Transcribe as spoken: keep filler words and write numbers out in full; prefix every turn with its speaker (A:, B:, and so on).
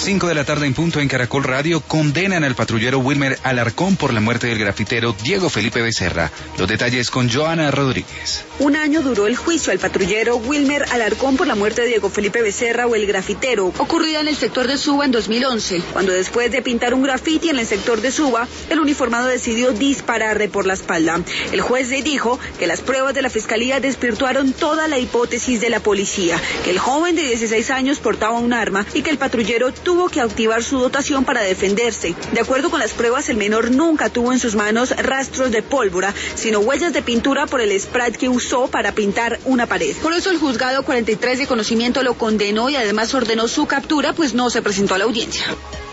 A: cinco de la tarde en punto en Caracol Radio, condenan al patrullero Wilmer Alarcón por la muerte del grafitero Diego Felipe Becerra. Los detalles con Joana Rodríguez.
B: Un año duró el juicio al patrullero Wilmer Alarcón por la muerte de Diego Felipe Becerra o el grafitero, ocurrida en el sector de Suba en dos mil once, cuando después de pintar un grafiti en el sector de Suba, el uniformado decidió dispararle por la espalda. El juez le dijo que las pruebas de la fiscalía desvirtuaron toda la hipótesis de la policía, que el joven de dieciséis años portaba un arma y que el patrullero tuvo que activar su dotación para defenderse. De acuerdo con las pruebas, el menor nunca tuvo en sus manos rastros de pólvora, sino huellas de pintura por el spray que usó para pintar una pared. Por eso el juzgado cuarenta y tres de conocimiento lo condenó y además ordenó su captura, pues no se presentó a la audiencia.